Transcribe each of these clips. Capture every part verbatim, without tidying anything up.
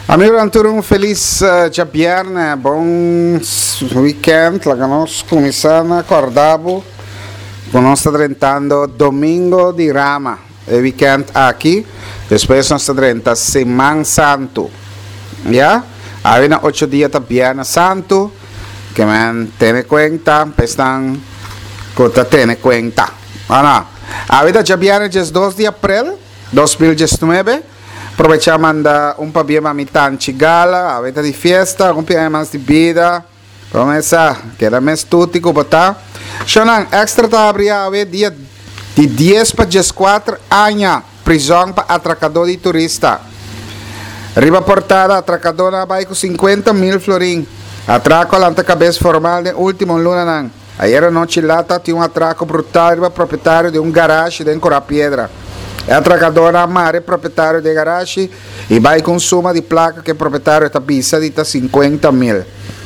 Amigo Anturo, um feliz uh, Jabiarna, bom weekend, lá nós começando a acordar, nós está tentando domingo de Rama, o weekend aqui, depois nós está tentando Semana Santo, já? Aí na oito dias está Viernes Santo, que man tem conta, estão que tem conta, ah não, aí da Jabiarna dia dois de abril dois mil e dezenove. Aprovechamos da um pabia mamitan chigala, a venta de fiesta, um pia mais de vida, começa, que era mais tudo que botar. Shonan, extra tá abrir a dia de dez para quatro anos, prisão para atracador de turista. Riba portada, atracador na vai com cinquenta mil florim. Atraco lá na cabeça formal de último luna nan. Ayer noite lá tinha um atraco brutal, riba proprietário de um garagem de Cora Piedra. É atracadora Mare, proprietário de garagem, e vai com suma de placa que o proprietário está pisa de cinquenta mil.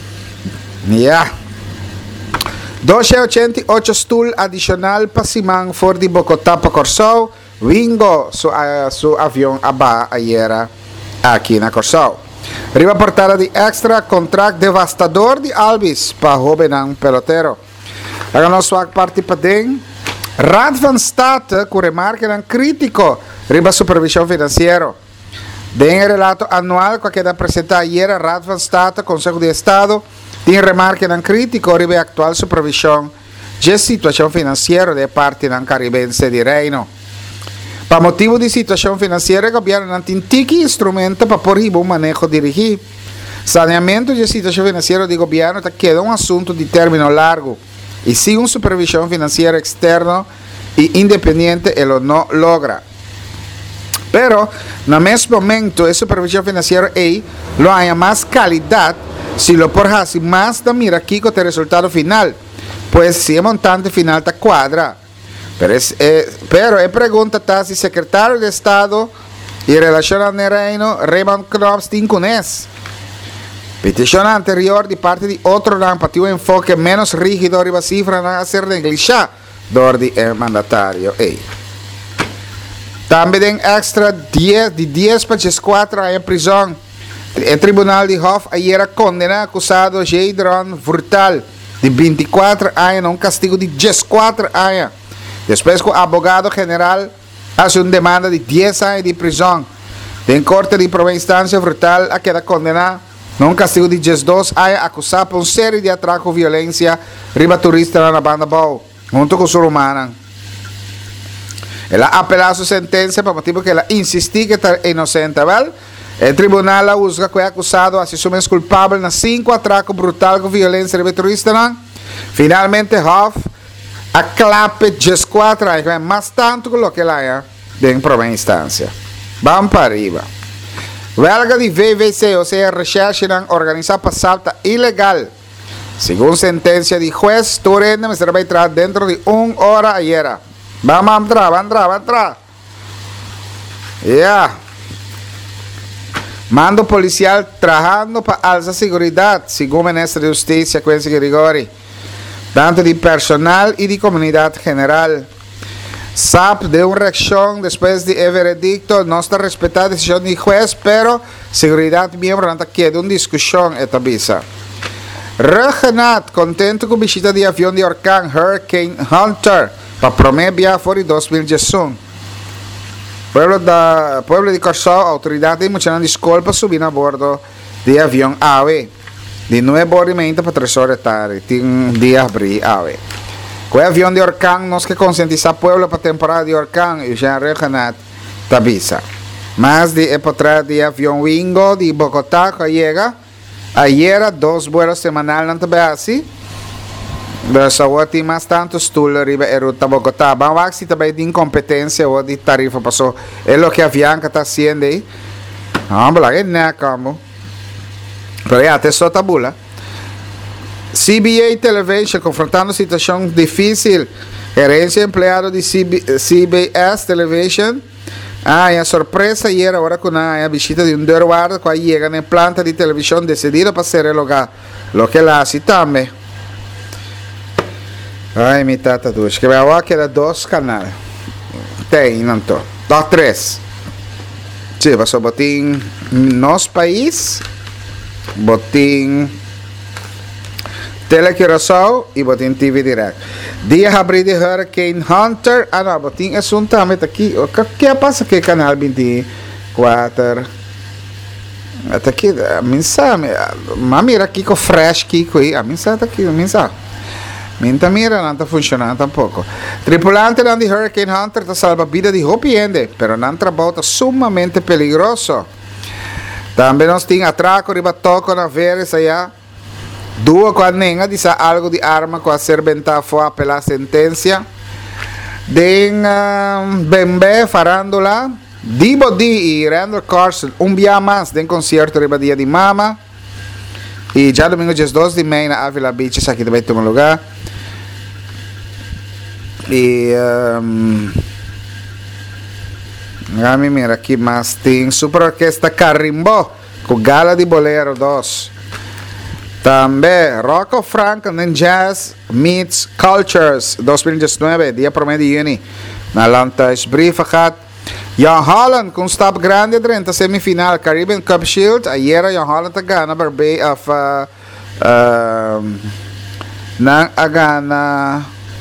Yeah. duzentos e oitenta e oito stool adicional para Simão for de Bogotá para Corsol. Wingo su, uh, su avião aba ayer aqui na Corsol. Riba portada de extra contrato devastador de Alvis para Jovenão Pelotero. Agora nosso parte para dentro. Raad van State, com remarque dan crítico, riba supervisão financeira. Den relato anual que queda apresentar ayer a Raad van State, Conselho de Estado, tem remarque dan crítico, riba atual supervisão de situação financeira de parte dan caribense de Reino. Para motivo de situação financeira, o governo não tem tiki instrumento para por riba um manejo dirigir. Saneamento de situação financeira do governo queda um assunto de término largo. E se uma supervisão financeira externa e independente, ele não logra. Pero, no mesmo momento, a supervisão financeira aí, lo há mais qualidade se lo porrase mais da mira aqui com o resultado final. Pois se o montante final está quadra. Pero, é, pero a pergunta está se o secretário de Estado e relação ao Reino, Raymond Knopf, tem com isso. Petición anterior de parte de otro ramo para un enfoque menos rígido arriba cifra no a ser negligida door de el mandatario. Ey. También extra diez, de diez para cuatro años en prisión. El tribunal de Hof ayer condena acusado Jadron Furtal de veinticuatro años a un castigo de cuatro años. Después que el abogado general hace una demanda de diez años de prisión. En corte de primera instancia, Furtal ha quedado condenado num castigo de dois anos acusado por uma série de atracos e violência riba turista na banda Bau, junto com sua humana. Ela apelou sua sentença para motivo que ela insistiu que está inocente, ¿vale? O tribunal la usa que é acusado a se assumir culpável na cinco atracos brutais com violência riba turista. Não? Finalmente, Hoff aclape quatro anos, é mais tanto que o que ela é em primeira instância. Vamos para arriba. Huelga de V V C, ou seja, recherche organizada para salta ilegal. Segundo sentencia de juez, Turenda me será entrar dentro de una hora ayer. Vamos a entrar, vamos a entrar, vamos a entrar. Ya. Yeah. Mando policial trabajando para alza seguridad, según el ministro de Justicia, Quincy Grigori. Tanto de personal y de comunidad general. S A P de una reacción después de el veredicto, no está respetada la decisión del juez, pero seguridad miembro no quiere una discusión esta visa. Regenat, contento con visita de avión de Orcán Hurricane Hunter, para prometer viaje fuera de dos mil diecinueve. Pueblo, da, pueblo de Corsol, autoridades muchas disculpas subir a bordo de avión A V E. De nueve movimientos para tres horas tarde, tiene un día abrir A V E. O avião de Orcán nós que conscientizar o povo para a temporada de Orcán e já regenat tabisa. Mas de época de avião Wingo de Bogotá que chega, ayer dois vuelos semanais não também assim. Dessa outra mais tanto estudo arriba a ruta Bogotá. Vamos ver se também de incompetência ou de tarifa passou. É o que a Avianca está fazendo aí. Vamos lá, é né como. Pero já até só tabula. C B A Television, confrontando situação difícil. Gerência empleado de C B S Television. Ah, e a surpresa ayer agora com a visita de um guarda que chega na planta de televisão decidido para ser o lugar. Lo que lá se também. Ai, mi tata duas. Que vai agora que era dois canais. Tem, não tô. Dá três. Sí, pasó botín nos país, botín Telecurasao e botín T V Direct. Dia abrir de Hurricane Hunter. Ah, não, botín é um também aqui. O que passa que canal vinte e quatro? Até aqui, a mim sabe, mas mira aqui com fresh Kiko aí, a mim sabe aqui, a mim sabe. Minta mira não está funcionando tampouco. Tripulante de Hurricane Hunter está salva a vida de Hopi Ende, pero não trabalha sumamente peligroso. Também nós temos atraco, riba toco na veres allá. Dua com a nenga, diz algo de arma com a serventa foi pela sentença. Den uh, Bembe, farándola. Dibo D e Randall Carson, um dia mais de concerto riba dia de Mama. E já domingo, dia dois de maio, na Avila Beach, aqui também tem um lugar. E um, a mim mira aqui mais tem Super Orquestra Carimbó com Gala de Bolero dois. Também Rocco Frank and Jazz Meets Cultures dois mil e dezenove, dia primeiro de junho, na Lantas Briefagat. Jan Holland com stap grande durante a semifinal Caribbean Cup Shield. Ayer Jan Holland agana Barbay of uh, uh, nang agana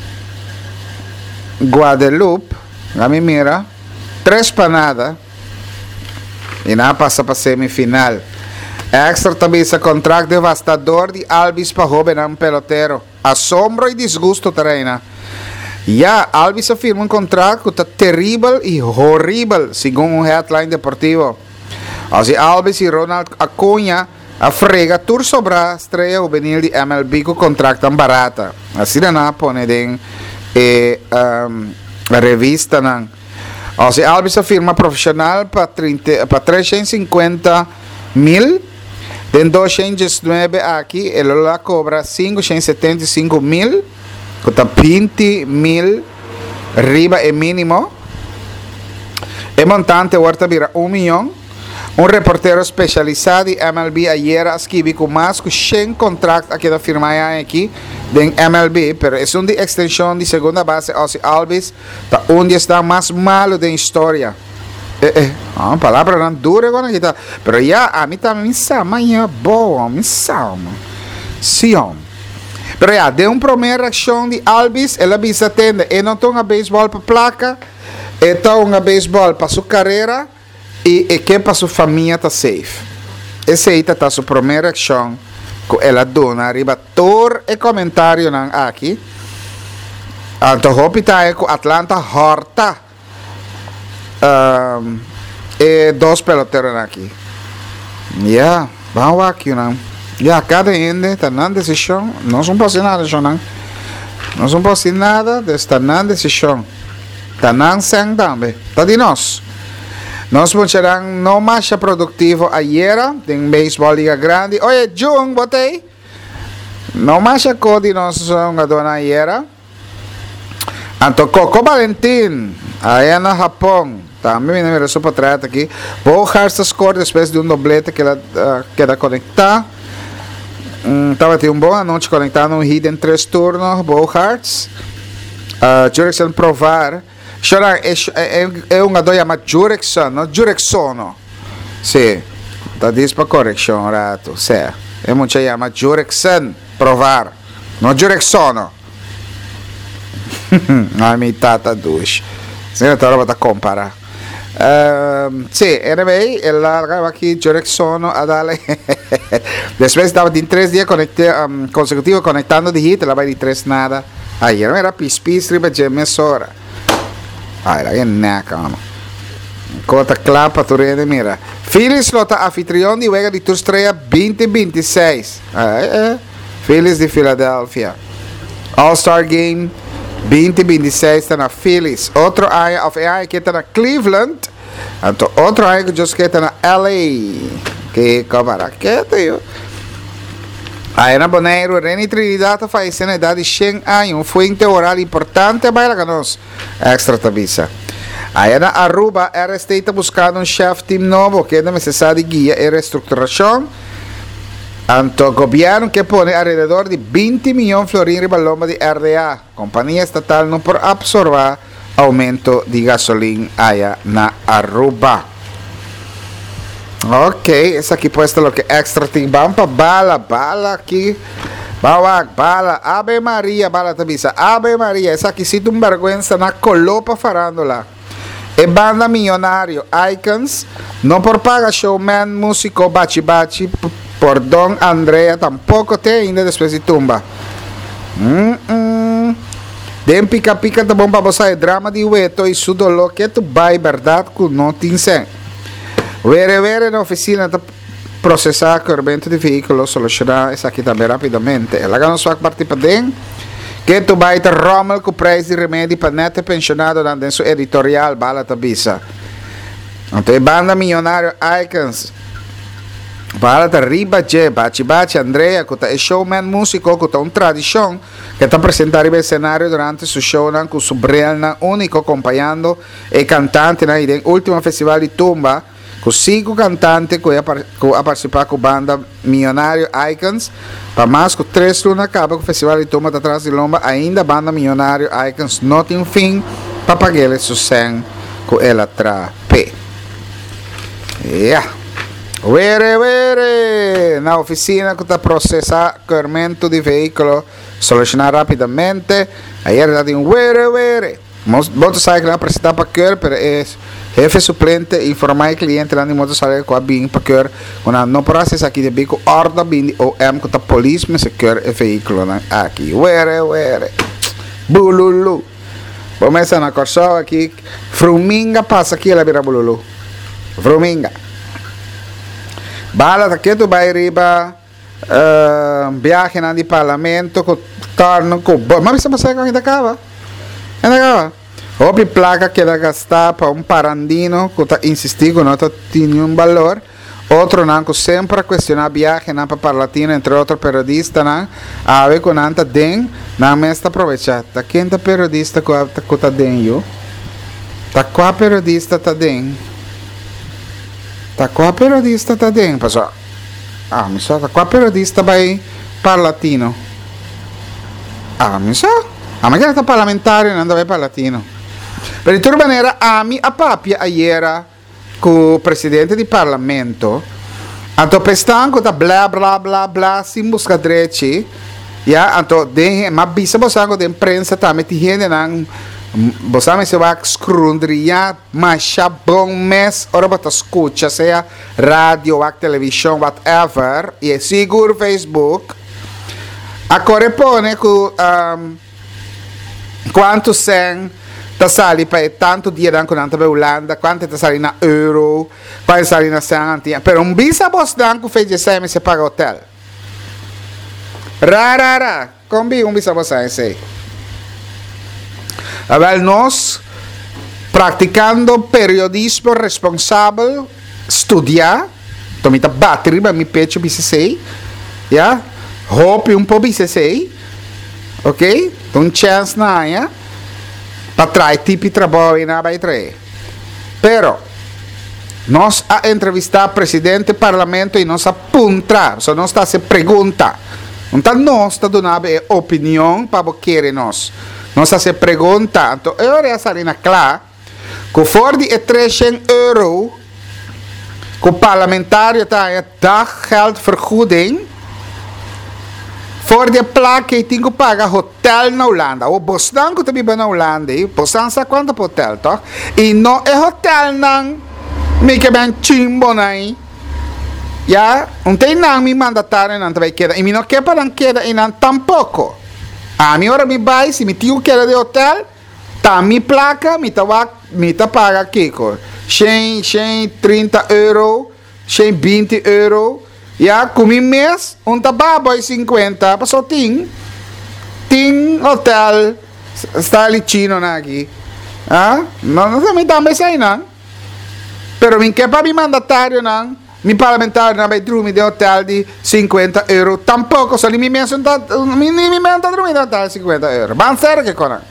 Guadeloupe. Kami mira tres panada e na passa para semifinal. Extra também sa contrato devastador de Alvis para Jovenam pelotero. Assombro e desgosto treina. Ja, Alvis afirma um contrato que está terrível e horrível, segundo um headline deportivo. Assim, Alvis e Ronald Acuña a frega tur sobra estreia juvenil de M L B com contrato tão barata. Assim, na pone em eh, um, a revista. Assim, Alvis afirma profissional para trezentos e cinquenta mil. Den duzentos e dezenove aqui, ele lá cobra quinhentos e setenta e cinco mil. Custa vinte mil riba é mínimo. E montante volta vira um milhão. Um reporteiro especializado de M L B ayer escreveu com mais que cem contratos aqui da firma aqui de M L B, pero é uma extensão de segunda base. Ozzy Alvis está onde está mais malo da história. Eh, eh, uma palavra não dura agora aqui, tá? Pero já a mim também me sama, é boa, me sama. Sion. Pero já, de uma primeira reação de Alvis, ela bisa tende, e não tem uma beisebol para placa, e tem uma beisebol para sua carreira, e, e que para sua família está safe. Essa aí está a sua primeira reação, que ela dona, arriba tor e comentário não aqui. Anto hopi tá é com Atlanta Horta, um, e dois peloteiros aqui. Yeah, vamos aqui, não. Ja, cada ende está na decisão, não são para nada, não. Não são para nada, está na decisão. Está na sang também. Está de nós. Nós vamos tirar não mais produtivo ayer, tem beisebol liga grande. Oye, Jung, botei. Não mais a cor de nós são a dona ayer. Anto Coco Valentin, aí no Japão. Também me merece para trás aqui. Vou harta score depois de um doblete que ela uh, queda conectar. Estava um, um bom anoite conectado um hit em três turnos, Bow Hearts. Uh, Jurickson provar. Chora, é, é, é um adoro chamado Jurickson, não Juricksono. Sim, está diz para correção, rato. Sim, é muito chamado Jurickson provar, não Juricksono. A minha tata duas. Sim, eu estava para comparar. Um, sì, anyway, ela aqui Juricksono a darle. Depois estava de três dias conecte, um, consecutivos conectando de hit, ela vai de três nada. Aí era pis-pis, riba de mesora. Aí era que neca, mano. Cota clapa, tu rende, mira. Phillies lota anfitrião de Vega de Tour estreia vinte e vinte e seis. Aí, é. Phillies de Filadélfia. All-Star Game vinte e vinte e seis está na Phillies. Outro ano of A I que está na Cleveland. Então, outro ano que está na L A. Que câmara que é, aí na Bonaire, Reni Trinidad faleceu na idade de cem anos. Foi um oral importante para nós. Extra tabisa. Aí na Aruba, a R S T está buscando um chefe team novo que é necessário de guia e reestruturação. Anto governo que põe alrededor de vinte milhões de florins para lomba de R D A. Companhia estatal não por absorver aumento de gasolina aí na Aruba. Ok, essa aqui puesto lo que extra thing. Vamos para bala, bala aqui. Bawag, bala, Ave Maria, bala tabisa. Ave Maria, essa aqui sinto um vergüenza na colopa farándola. E banda milionário, Icons, não por paga showman, músico, bachi bachi, por Don Andrea, tampouco tem ainda depois de tumba. Hum, hum. Den pica pica tá bom para você, drama de ueto e sudolo que tu vai, verdade, que não tem sem. Vere, vere na oficina tá processar corrente de veículo, solucionar essa aqui também rapidamente. Ela ganha sua parte para dentro. Que tu vai ter Rommel com preço de remédio para neto pensionado na sua editorial, bala tabisa. Então, banda milionário Icons. Bala ta riba je, bachi bachi Andrea, que é showman músico, que é uma tradição, que está apresentando o cenário durante seu show, com seu brel único, acompanhando e cantante, na último festival de tumba, com cinco cantantes que a participar com a banda milionário Icons, para mais que três lunas acaba com o festival de tumba atrás de lomba, ainda a banda milionário Icons não tem um fim para pagar seu cem com ela trape. Yeah. Were, were, na oficina que está processando corrente de veículo, solucionar rapidamente. Ayer já tem um were, were. Motorcycle apresentar para que pero é jefe suplente informar o cliente lá de motorcycle com a bem para que quando não processa aqui de bico ordem bem o M que está polícia mas que é veículo aqui. Were, were. Bululu. Começa na corso aqui. Fruminga passa aqui ela vira bululu. Fruminga. Bala aqui tu vai riba uh, viagem na de parlamento com torno com mas você passa com ainda acaba ainda acaba outra placa que ela gastar para um parandino que está insistindo que não tem nenhum valor outro não que sempre questionar viagem na para parlatino entre outros periodistas não a ver com anta den na mesta aproveitar tá quem tá periodista que tá tá den eu tá qual periodista tá den tá qual periodista tá den pessoal ah mi sa tá qual periodista vai parlatino ah mi sa ah ma che sta parlamentare non deve parlatino per di tutta maniera ami a papia ieri con presidente di parlamento anto pestanco da bla bla bla bla sim busca dreci ya anto de ma bisa bosango de imprensa ta meti hende nan bosame se va scrundria ma chabon mes ora bota escucha sea radio ou televisão whatever e seguro Facebook a correpone com um, quanto sen ta sali per tanto dia dan con anta Holanda quanto ta sali na euro quanto sali na santi per un bisa boss dan con fece sem se paga hotel ra ra ra combi un bisa boss sai sei avel nos praticando periodismo responsabile studia tomita battery ma mi piace B C sei ya hopi un po' B C sei ok un chance na ya para trás tipo de trabalho na vai trazer pero nós a entrevistar presidente do parlamento e nós apontar só nós está se pergunta não está nós está dando opinião para o que nós nós está se pergunta então eu já saí na clara que for de trezentos euro que o parlamentário está dá geldvergoeding voor de plek que tem que pagar hotel na Holanda. O bostan que também vai na Holanda, bostan sabe quanto hotel, tá? E não é hotel não, me que bem chimbo não. Já, não tem não me mandatário não também queda. E me não quer para não queda e não tampouco. A mim hora me vai se me tio queda de hotel, tá mi placa, me tá me tá paga aqui, co. cem, cem, trinta euro, cem, vinte euro. Ya, kumi mês, um tababo cinquenta, passou ting, ting hotel, está ali chino na aqui, ah, não, não também também sai não, pero min que para mi mandatário não, mi parlamentário não vai dormir de hotel de cinquenta euro, tampouco, só mi mês não tá, mi mi mês tá dormindo de hotel de cinquenta euro, van ser que conan,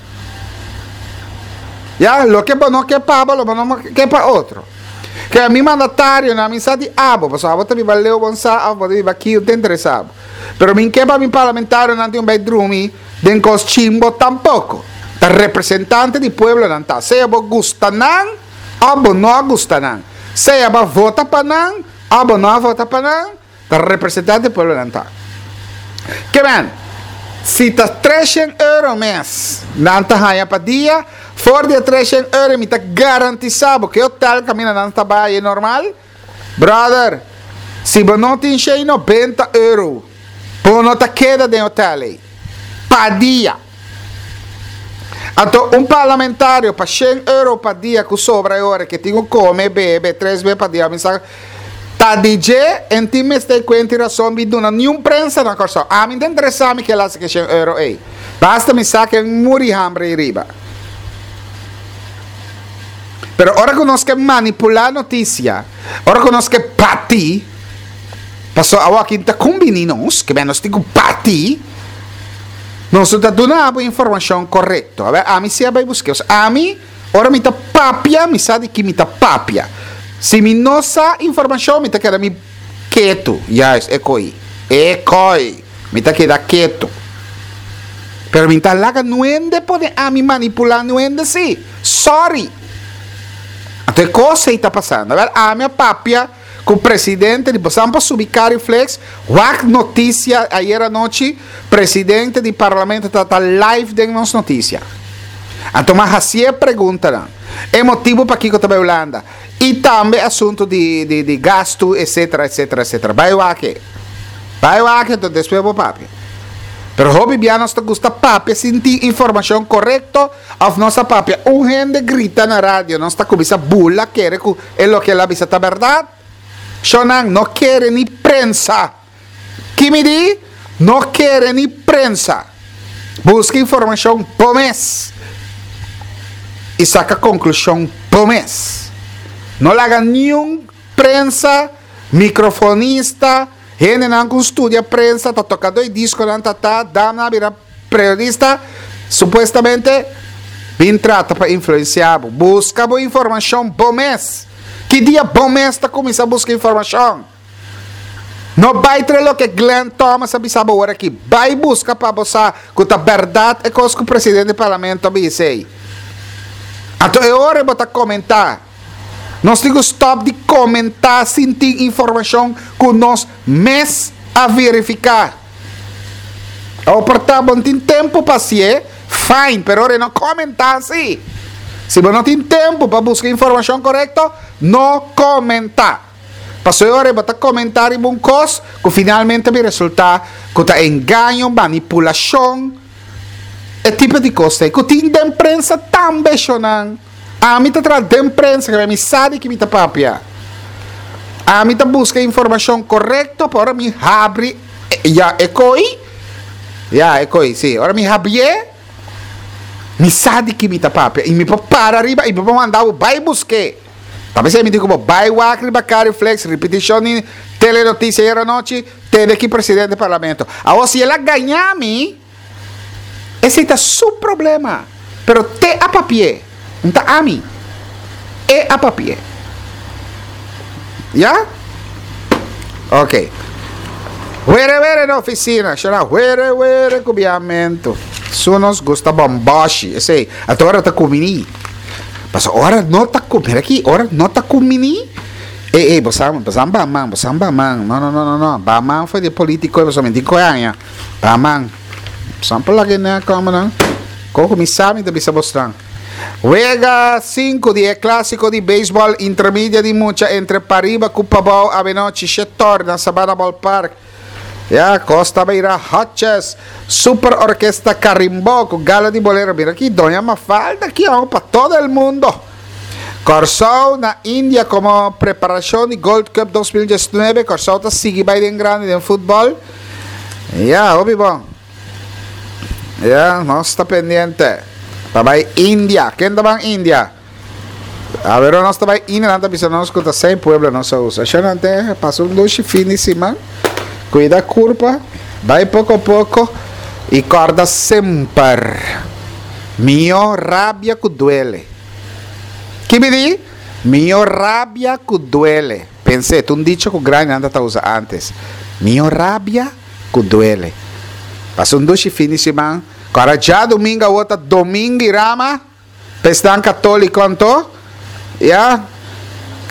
ya, lo que não que pago, lo não que para outro. Que a mim mandatário na missa de abo, pessoal, a me valeu bom sa, a me aqui eu te interessava. Pero min que para mim parlamentário não tem um bedroom, den cos chimbo tampouco. Ta representante do pueblo não tá. Seja bo gusta não, ou bo não gusta não. Seja bo vota para não, abo não vota para não, tá representante do povo não tá. Que bem, se tá trezentos euros mês, não tá ganha para dia, for de trezentos euros, me tá garantizado que o hotel caminha não tá bem normal, brother, se você não tem cheio noventa euros, por não tá queda de hotel, para dia. Então, um parlamentário para cem euros para dia que sobra agora, que tem que comer, beber, três vezes para dia, me sabe? Tá D J, em time está quente razão, me dona nenhum prensa na corso. A mim tem interessa que lá se que cem euros aí. Basta me saque um muri hambre e riba. Pero ora que nós que manipular notícia, ora que nós que pati, passou a aqui tá combinamos, que bem nós temos pati. Nós está dando a informação correta. A mim se vai buscar. A mim, ora me tá papia, me sabe que me tá papia. Se me não sabe informação, me tá queda me quieto. Yes, é coi. É coi. Me tá queda quieto. Pero me tá lá que não ende pode a mim manipular, não ende sim. Sorry. Então, coisa está passando. A minha papia com o presidente, depois vamos para subir e flex, wak notícia, ayer à noite, presidente do parlamento está live de nossa notícia. Então, mas assim é pergunta, é motivo para que eu estou Holanda. E também assunto de, de, de gasto, etc, etc, etc. Vai wak. Vai wak, então depois eu vou papia. Pero hobby bia nós gusta papia, sentir informação correta of nossa papia. Um gente grita na rádio, nós está com essa bula, quer que é o que ela avisa, tá verdade? Shonan não quer nem prensa. Que me diz? Não quer nem prensa. Busca informação por mês. E saca conclusão por mês. Não larga nenhum prensa, microfonista, gente não estudia prensa, está tocando o disco, não está, tá, dá vira periodista, supuestamente, vem trata para influenciar. Busca boa informação por mês. Que dia bom mês está começando a buscar informação? Não vai ter o que Glenn Thomas avisa agora aqui. Vai buscar para você que a verdade é coisa que o presidente do parlamento avisa. Então é hora de comentar. Nós temos que stop de comentar sem ter informação que nós mês a verificar. Ou portanto, não tem tempo para ser, fine, pero hora não comentar assim. Se você não tem tempo para buscar informação correta, não comenta. Passou a hora de comentar em um coisa que finalmente vai resultar que está engano, manipulação, esse tipo de coisa. Que tem de imprensa também, Shonan. A mim está trazendo de imprensa, que me sabe que me está papia. A mim está buscando informação correta para me abrir. Já é coi? Já é coi, sim. Agora me abrir. Me sabe que me tá papia. E me para arriba e me mandar o vai buscar. Talvez eu me diga como vai o acre bacari flex repetição em telenotícia era noite teve aqui presidente do parlamento. Agora se ela ganhar me esse é seu problema. Pero te a papier. Não a mim. É a papier. Já? Ok. Were were na oficina, chama were were cobiamento. Isso nos gusta bombashi, sei. Até agora tá comendo. Mas agora não tá comendo aqui, agora não tá comendo. Ei, ei, você, você bamang, você bamang. Não, não, não, não, não. Bamang foi de político, você me diz coisa. Bamang. Sample lagi na como não. Como me sabe, deve ser mostrando. Juega cinco de clássico de beisebol intermídia de mucha entre Pariba, Cupabao, Avenochi, Chetor, na Sabana Ballpark. Ya, Costa Beira Hotches, Super Orquesta Carimbó, con gala de bolero. Mira aquí, Doña Mafalda, aquí vamos para todo el mundo. Corsau na India como preparación de Gold Cup dos mil diecinueve. Corsau está sigue bien grande en fútbol. Ya, obvio, bon. Ya, no está pendiente. Para India. ¿Quién está en India? A ver, no está en India, no está no escuta sem pueblo, no se usa. Yo no te paso un duche finísima. Cuida a curva, vai pouco a pouco e corda sempre. Mio rabbia que duele. Que me diz? Mio rabbia que duele. Pensei, tu um dicho que o grande anda a usar antes. Mio rabbia que duele. Passa um duche fim de semana. Agora já domingo, outra domingo e rama. Pestão católico, então. Já.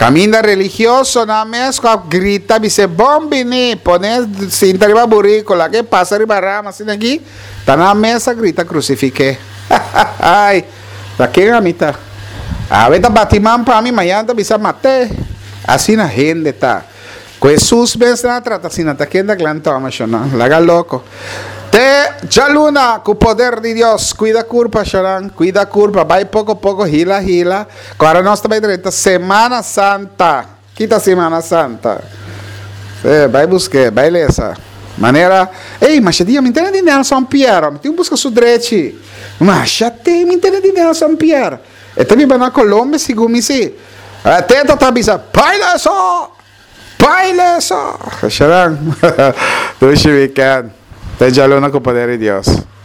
Caminha religioso na mesma grita, dice bombini, pone cinta riba burricola, que passa riba rama, assim aqui, tá na mesa grita crucifique. Ai, daqui a mitad. A ver, batiman para mim, amanhã tá bisa mate. Assim a gente tá. Com Jesus vence na trata, assim na taquenda glanta, mas não, laga louco. Te jaluna com o poder de Deus, cuida curva, choran, cuida curva, vai pouco a pouco, hila, hila. Agora nós também direita, Semana Santa, quita Semana Santa. É, vai buscar, vai lesa. Maneira, ei, mas dia me entende de Nelson Pierre, tem um busca su direito. Mas já tem, me entende de Nelson Pierre. E também vai na Colômbia, segundo me se. Atenta, tá bisa, pai leso, pai leso. Choran, do weekend. Te jaluna com o poder de Deus.